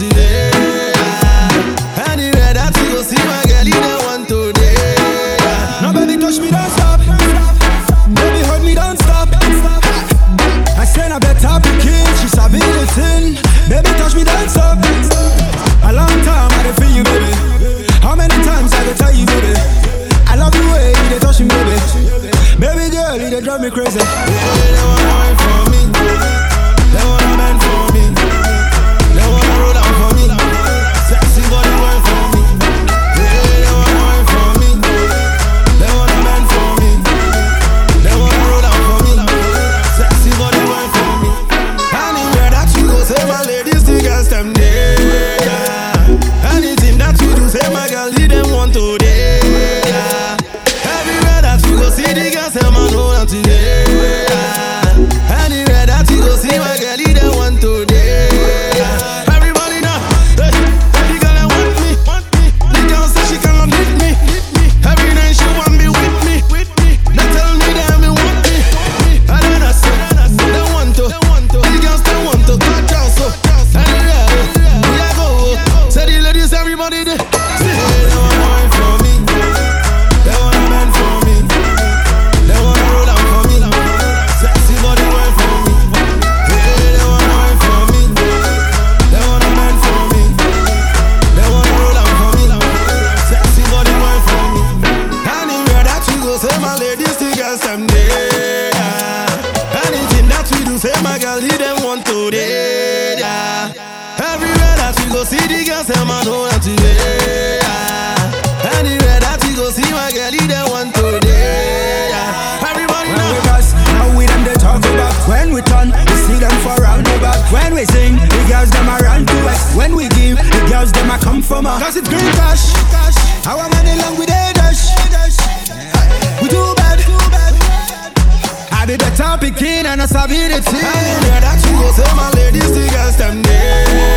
today. Anywhere that you go see my girl, you don't want today. Now baby touch me, don't stop. Baby hold me, don't stop. I said I better be king, she sabi the thing. Baby touch me, don't stop. A long time I dey feel you, baby. How many times I go tell you, baby? I love the way you dey touch me, baby. Baby girl, you dey drive me crazy. They wanna wine for me. They wanna bend for me. They wanna roll down for me. Sexy body wine for me. They wanna wine for me. They wanna bend for me. They wanna roll down for me. Sexy body wine for me. Anywhere that you go, say my ladies, the girls them there. Anything that you do, say my girl, lead them want today. Everywhere that you go, see the girls them I know want today. Anywhere that you go, see my girl, lead them want today. Everybody know, hey, the girl that want me. The girl say she cannot leave me. Every night she want me with me. They tell me that me want me. I don't know, they want to. The girls they want to touch us so. Anywhere we a go, say the ladies everybody there. They wanna wine for me. They wanna bend for me. They wanna roll down for me. Sexy body wine for me. They wanna wine for me. They wanna bend for me. They wanna roll down for me. Sexy body wine for me. Anywhere that you go, say my ladies, the girls them there. Anything that we do, say my girl, lead them want today. Everywhere that we go, see the girls them I know want today. Anywhere that we go, see my girl, lead them want today. Everybody When we know. pass, how we them they talk about. When we turn, we see them for round the back. When we sing, the girls them a run to us. When we give, the girls them a come from us. Cause it's green cash. Our money long with a dash. We too bad. I be better picking and I sabi the thing. Anywhere that you go, say my ladies, the girls them there.